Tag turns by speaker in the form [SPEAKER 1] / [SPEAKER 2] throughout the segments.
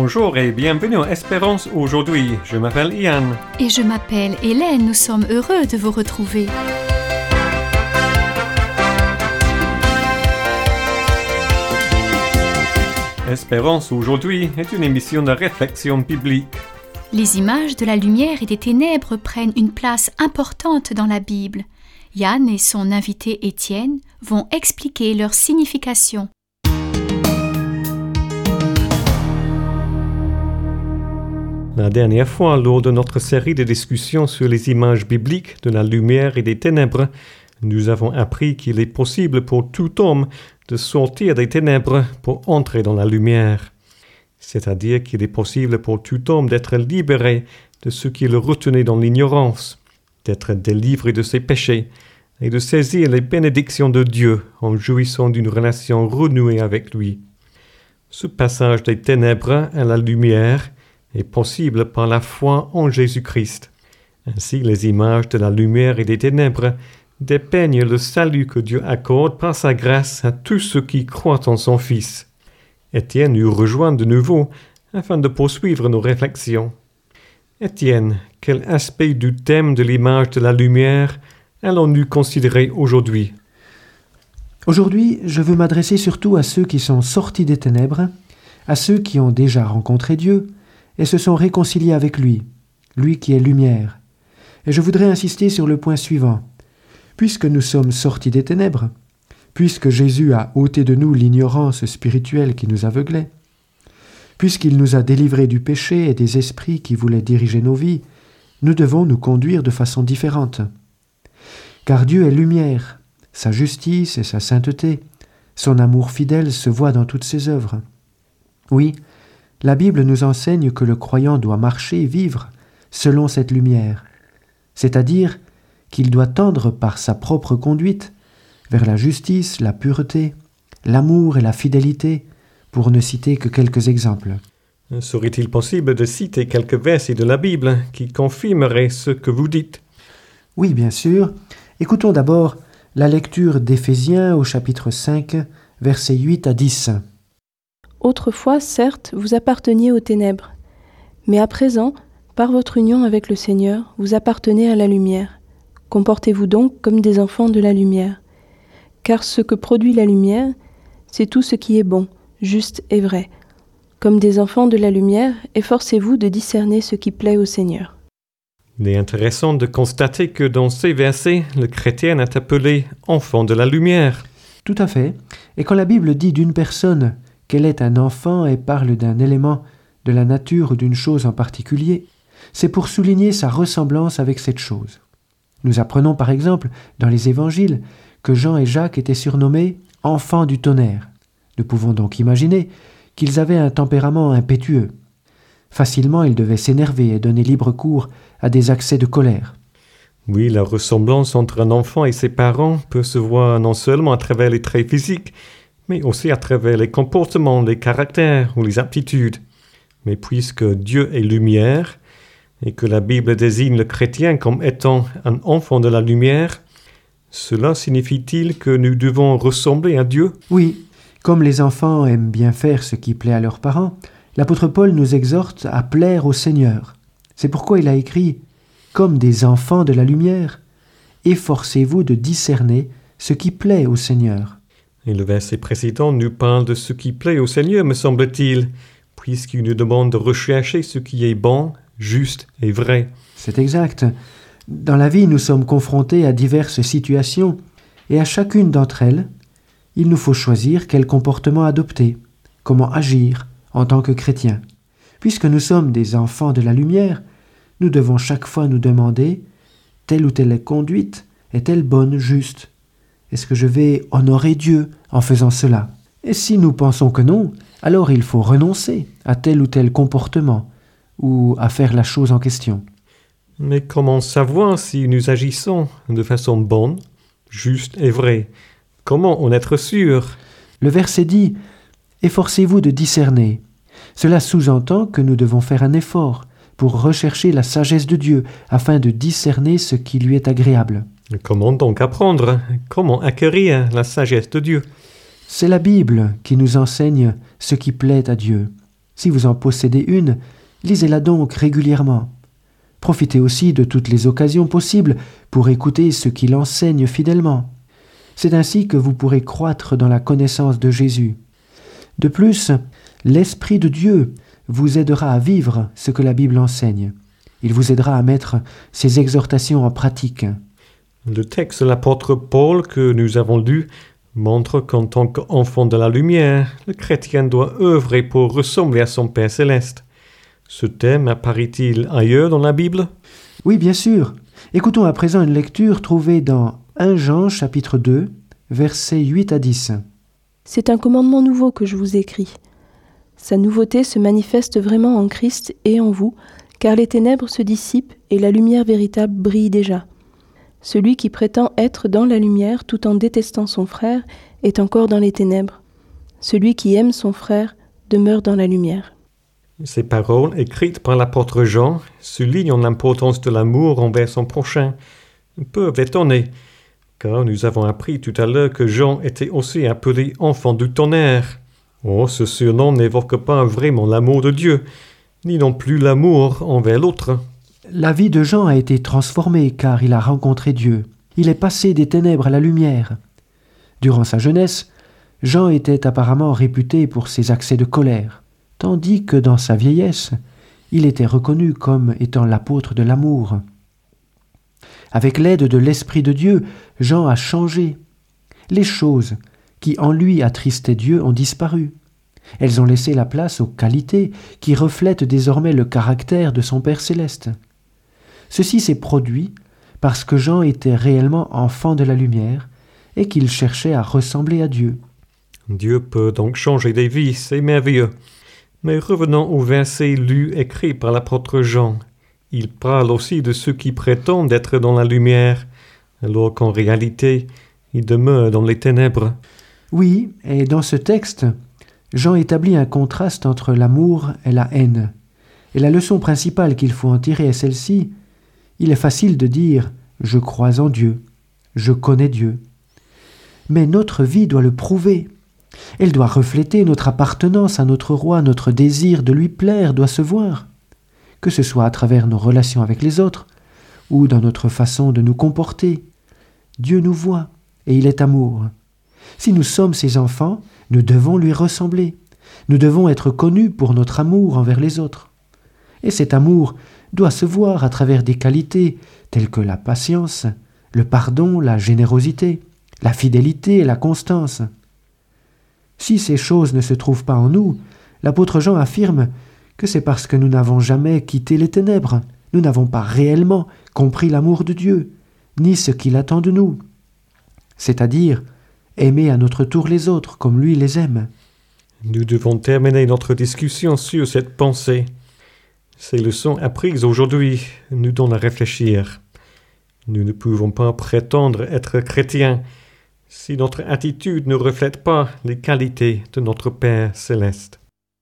[SPEAKER 1] Bonjour et bienvenue à Espérance aujourd'hui. Je m'appelle Ian.
[SPEAKER 2] Et je m'appelle Hélène. Nous sommes heureux de vous retrouver.
[SPEAKER 1] Espérance aujourd'hui est une émission de réflexion biblique.
[SPEAKER 2] Les images de la lumière et des ténèbres prennent une place importante dans la Bible. Yann et son invité Étienne vont expliquer leur signification.
[SPEAKER 1] La dernière fois, lors de notre série de discussions sur les images bibliques de la lumière et des ténèbres, nous avons appris qu'il est possible pour tout homme de sortir des ténèbres pour entrer dans la lumière. C'est-à-dire qu'il est possible pour tout homme d'être libéré de ce qui le retenait dans l'ignorance, d'être délivré de ses péchés et de saisir les bénédictions de Dieu en jouissant d'une relation renouée avec lui. Ce passage des ténèbres à la lumière est possible par la foi en Jésus-Christ. Ainsi, les images de la lumière et des ténèbres dépeignent le salut que Dieu accorde par sa grâce à tous ceux qui croient en son Fils. Étienne nous rejoint de nouveau afin de poursuivre nos réflexions. Étienne, quel aspect du thème de l'image de la lumière allons-nous considérer aujourd'hui?
[SPEAKER 3] Aujourd'hui, je veux m'adresser surtout à ceux qui sont sortis des ténèbres, à ceux qui ont déjà rencontré Dieu et se sont réconciliés avec lui, lui qui est lumière. Et je voudrais insister sur le point suivant. Puisque nous sommes sortis des ténèbres, puisque Jésus a ôté de nous l'ignorance spirituelle qui nous aveuglait, puisqu'il nous a délivrés du péché et des esprits qui voulaient diriger nos vies, nous devons nous conduire de façon différente. Car Dieu est lumière, sa justice et sa sainteté, son amour fidèle se voit dans toutes ses œuvres. Oui, la Bible nous enseigne que le croyant doit marcher et vivre selon cette lumière, c'est-à-dire qu'il doit tendre par sa propre conduite vers la justice, la pureté, l'amour et la fidélité, pour ne citer que quelques exemples.
[SPEAKER 1] Serait-il possible de citer quelques versets de la Bible qui confirmeraient ce que vous dites?
[SPEAKER 3] Oui, bien sûr. Écoutons d'abord la lecture d'Éphésiens au chapitre 5, versets 8 à 10.
[SPEAKER 4] « Autrefois, certes, vous apparteniez aux ténèbres, mais à présent, par votre union avec le Seigneur, vous appartenez à la lumière. Comportez-vous donc comme des enfants de la lumière. Car ce que produit la lumière, c'est tout ce qui est bon, juste et vrai. Comme des enfants de la lumière, efforcez-vous de discerner ce qui plaît au Seigneur. »
[SPEAKER 1] Il est intéressant de constater que dans ces versets, le chrétien est appelé « enfant de la lumière ».
[SPEAKER 3] Tout à fait. Et quand la Bible dit d'une personne qu'elle est un enfant et parle d'un élément de la nature ou d'une chose en particulier, c'est pour souligner sa ressemblance avec cette chose. Nous apprenons par exemple dans les évangiles que Jean et Jacques étaient surnommés « enfants du tonnerre ». Nous pouvons donc imaginer qu'ils avaient un tempérament impétueux. Facilement, ils devaient s'énerver et donner libre cours à des accès de colère.
[SPEAKER 1] Oui, la ressemblance entre un enfant et ses parents peut se voir non seulement à travers les traits physiques, mais aussi à travers les comportements, les caractères ou les aptitudes. Mais puisque Dieu est lumière, et que la Bible désigne le chrétien comme étant un enfant de la lumière, cela signifie-t-il que nous devons ressembler à Dieu?
[SPEAKER 3] Oui, comme les enfants aiment bien faire ce qui plaît à leurs parents, l'apôtre Paul nous exhorte à plaire au Seigneur. C'est pourquoi il a écrit « Comme des enfants de la lumière, efforcez-vous de discerner ce qui plaît au Seigneur. »
[SPEAKER 1] Et le verset précédent nous parle de ce qui plaît au Seigneur, me semble-t-il, puisqu'il nous demande de rechercher ce qui est bon, juste et vrai.
[SPEAKER 3] C'est exact. Dans la vie, nous sommes confrontés à diverses situations, et à chacune d'entre elles, il nous faut choisir quel comportement adopter, comment agir en tant que chrétien. Puisque nous sommes des enfants de la lumière, nous devons chaque fois nous demander telle ou telle conduite est-elle bonne, juste? Est-ce que je vais honorer Dieu en faisant cela? Et si nous pensons que non, alors il faut renoncer à tel ou tel comportement ou à faire la chose en question.
[SPEAKER 1] Mais comment savoir si nous agissons de façon bonne, juste et vraie? Comment en être sûr?
[SPEAKER 3] Le verset dit « Efforcez-vous de discerner ». Cela sous-entend que nous devons faire un effort pour rechercher la sagesse de Dieu afin de discerner ce qui lui est agréable.
[SPEAKER 1] Comment donc apprendre? Comment acquérir la sagesse de Dieu?
[SPEAKER 3] C'est la Bible qui nous enseigne ce qui plaît à Dieu. Si vous en possédez une, lisez-la donc régulièrement. Profitez aussi de toutes les occasions possibles pour écouter ce qu'il enseigne fidèlement. C'est ainsi que vous pourrez croître dans la connaissance de Jésus. De plus, l'Esprit de Dieu vous aidera à vivre ce que la Bible enseigne. Il vous aidera à mettre ces exhortations en pratique.
[SPEAKER 1] Le texte de l'apôtre Paul que nous avons lu montre qu'en tant qu'enfant de la lumière, le chrétien doit œuvrer pour ressembler à son Père céleste. Ce thème apparaît-il ailleurs dans la Bible?
[SPEAKER 3] Oui, bien sûr. Écoutons à présent une lecture trouvée dans 1 Jean chapitre 2, versets 8 à 10.
[SPEAKER 4] C'est un commandement nouveau que je vous écris. Sa nouveauté se manifeste vraiment en Christ et en vous, car les ténèbres se dissipent et la lumière véritable brille déjà. Celui qui prétend être dans la lumière tout en détestant son frère est encore dans les ténèbres. Celui qui aime son frère demeure dans la lumière.
[SPEAKER 1] Ces paroles, écrites par l'apôtre Jean, soulignent l'importance de l'amour envers son prochain, peuvent étonner, car nous avons appris tout à l'heure que Jean était aussi appelé enfant du tonnerre. Oh, ce surnom n'évoque pas vraiment l'amour de Dieu, ni non plus l'amour envers l'autre.
[SPEAKER 3] La vie de Jean a été transformée car il a rencontré Dieu. Il est passé des ténèbres à la lumière. Durant sa jeunesse, Jean était apparemment réputé pour ses accès de colère, tandis que dans sa vieillesse, il était reconnu comme étant l'apôtre de l'amour. Avec l'aide de l'Esprit de Dieu, Jean a changé. Les choses qui en lui attristaient Dieu ont disparu. Elles ont laissé la place aux qualités qui reflètent désormais le caractère de son Père céleste. Ceci s'est produit parce que Jean était réellement enfant de la lumière et qu'il cherchait à ressembler à Dieu.
[SPEAKER 1] Dieu peut donc changer des vies, c'est merveilleux. Mais revenons au verset lu écrit par l'apôtre Jean. Il parle aussi de ceux qui prétendent être dans la lumière, alors qu'en réalité, ils demeurent dans les ténèbres.
[SPEAKER 3] Oui, et dans ce texte, Jean établit un contraste entre l'amour et la haine. Et la leçon principale qu'il faut en tirer est celle-ci. Il est facile de dire « je crois en Dieu, je connais Dieu ». Mais notre vie doit le prouver. Elle doit refléter notre appartenance à notre roi, notre désir de lui plaire doit se voir, que ce soit à travers nos relations avec les autres ou dans notre façon de nous comporter. Dieu nous voit et il est amour. Si nous sommes ses enfants, nous devons lui ressembler. Nous devons être connus pour notre amour envers les autres. Et cet amour doit se voir à travers des qualités telles que la patience, le pardon, la générosité, la fidélité et la constance. Si ces choses ne se trouvent pas en nous, l'apôtre Jean affirme que c'est parce que nous n'avons jamais quitté les ténèbres, nous n'avons pas réellement compris l'amour de Dieu, ni ce qu'il attend de nous, c'est-à-dire aimer à notre tour les autres comme lui les aime.
[SPEAKER 1] Nous devons terminer notre discussion sur cette pensée. Ces leçons apprises aujourd'hui nous donnent à réfléchir. Nous ne pouvons pas prétendre être chrétiens si notre attitude ne reflète pas les qualités de notre Père céleste.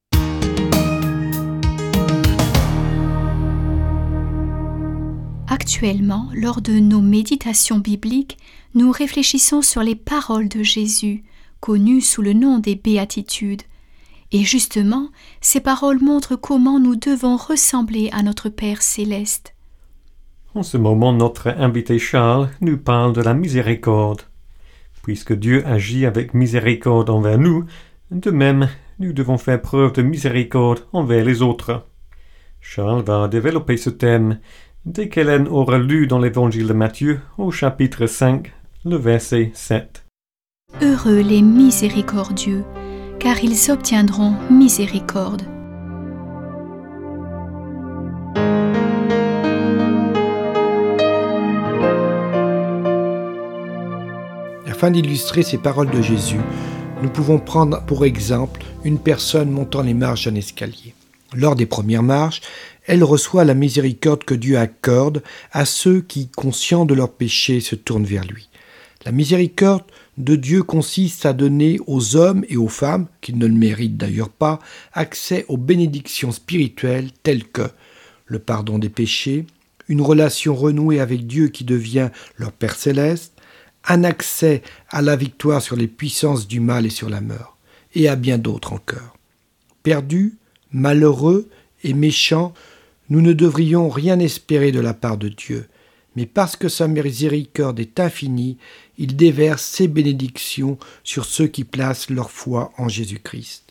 [SPEAKER 2] Actuellement, lors de nos méditations bibliques, nous réfléchissons sur les paroles de Jésus, connues sous le nom des béatitudes. Et justement, ces paroles montrent comment nous devons ressembler à notre Père céleste.
[SPEAKER 1] En ce moment, notre invité Charles nous parle de la miséricorde. Puisque Dieu agit avec miséricorde envers nous, de même, nous devons faire preuve de miséricorde envers les autres. Charles va développer ce thème dès qu'Hélène aura lu dans l'évangile de Matthieu au chapitre 5, le verset 7.
[SPEAKER 2] Heureux les miséricordieux, car ils obtiendront miséricorde.
[SPEAKER 5] Afin d'illustrer ces paroles de Jésus, nous pouvons prendre pour exemple une personne montant les marches d'un escalier. Lors des premières marches, elle reçoit la miséricorde que Dieu accorde à ceux qui, conscients de leurs péchés, se tournent vers lui. La miséricorde de Dieu consiste à donner aux hommes et aux femmes, qui ne le méritent d'ailleurs pas, accès aux bénédictions spirituelles telles que le pardon des péchés, une relation renouée avec Dieu qui devient leur Père céleste, un accès à la victoire sur les puissances du mal et sur la mort, et à bien d'autres encore. Perdus, Malheureux et méchants, nous ne devrions rien espérer de la part de Dieu. Mais parce que sa miséricorde est infinie, il déverse ses bénédictions sur ceux qui placent leur foi en Jésus-Christ.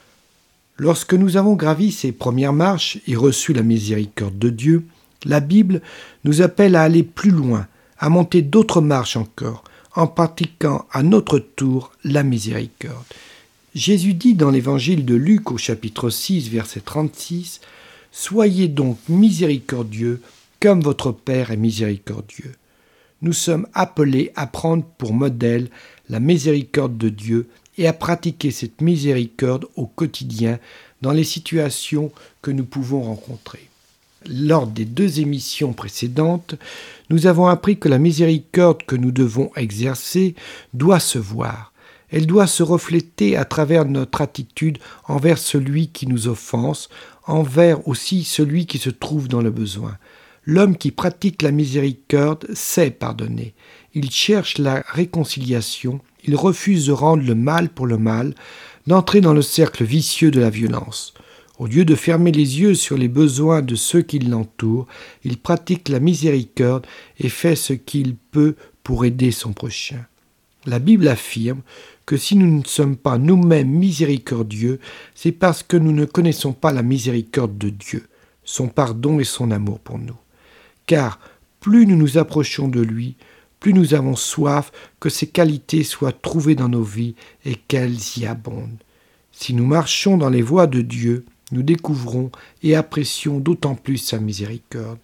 [SPEAKER 5] Lorsque nous avons gravi ces premières marches et reçu la miséricorde de Dieu, la Bible nous appelle à aller plus loin, à monter d'autres marches encore, en pratiquant à notre tour la miséricorde. Jésus dit dans l'évangile de Luc au chapitre 6, verset 36, « Soyez donc miséricordieux, comme votre Père est miséricordieux. » Nous sommes appelés à prendre pour modèle la miséricorde de Dieu et à pratiquer cette miséricorde au quotidien dans les situations que nous pouvons rencontrer. Lors des 2 émissions précédentes, nous avons appris que la miséricorde que nous devons exercer doit se voir. Elle doit se refléter à travers notre attitude envers celui qui nous offense, envers aussi celui qui se trouve dans le besoin. L'homme qui pratique la miséricorde sait pardonner. Il cherche la réconciliation, il refuse de rendre le mal pour le mal, d'entrer dans le cercle vicieux de la violence. Au lieu de fermer les yeux sur les besoins de ceux qui l'entourent, il pratique la miséricorde et fait ce qu'il peut pour aider son prochain. La Bible affirme que si nous ne sommes pas nous-mêmes miséricordieux, c'est parce que nous ne connaissons pas la miséricorde de Dieu, son pardon et son amour pour nous. Car plus nous nous approchons de lui, plus nous avons soif que ces qualités soient trouvées dans nos vies et qu'elles y abondent. Si nous marchons dans les voies de Dieu, nous découvrons et apprécions d'autant plus sa miséricorde.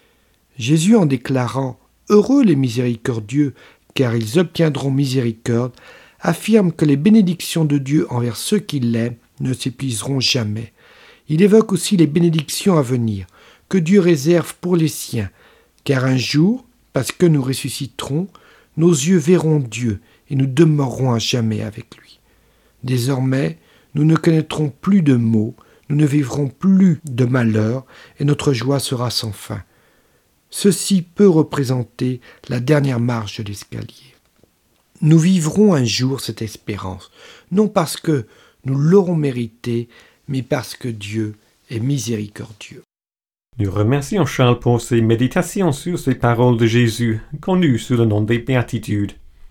[SPEAKER 5] Jésus, en déclarant « Heureux les miséricordieux, car ils obtiendront miséricorde », affirme que les bénédictions de Dieu envers ceux qui l'aiment ne s'épuiseront jamais. Il évoque aussi les bénédictions à venir, que Dieu réserve pour les siens, car un jour, parce que nous ressusciterons, nos yeux verront Dieu et nous demeurerons à jamais avec lui. Désormais, nous ne connaîtrons plus de maux, nous ne vivrons plus de malheur et notre joie sera sans fin. Ceci peut représenter la dernière marche de l'escalier. Nous vivrons un jour cette espérance, non parce que nous l'aurons mérité, mais parce que Dieu est miséricordieux.
[SPEAKER 1] Nous remercions Charles pour ses méditations sur ces paroles de Jésus, connues sous le nom des béatitudes.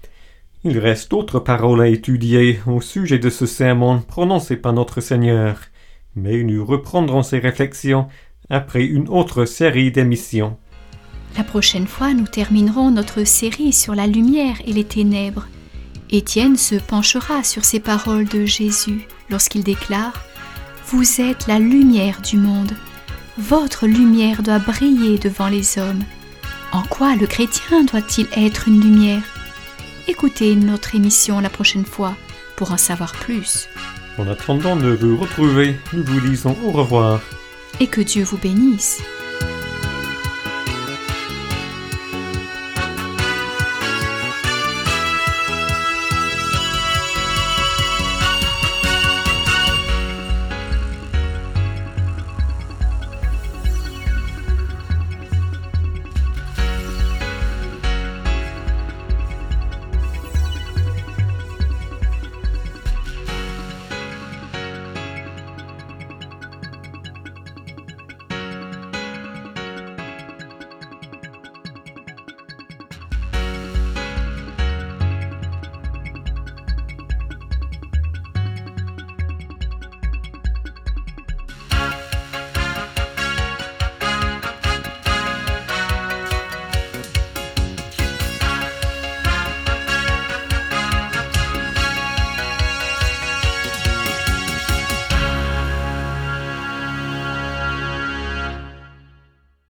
[SPEAKER 1] Il reste d'autres paroles à étudier au sujet de ce sermon prononcé par notre Seigneur, mais nous reprendrons ces réflexions après une autre série d'émissions.
[SPEAKER 2] La prochaine fois, nous terminerons notre série sur la lumière et les ténèbres. Étienne se penchera sur ces paroles de Jésus lorsqu'il déclare « Vous êtes la lumière du monde. Votre lumière doit briller devant les hommes. » En quoi le chrétien doit-il être une lumière ? Écoutez notre émission la prochaine fois pour en savoir plus.
[SPEAKER 1] En attendant de vous retrouver, nous vous disons au revoir.
[SPEAKER 2] Et que Dieu vous bénisse.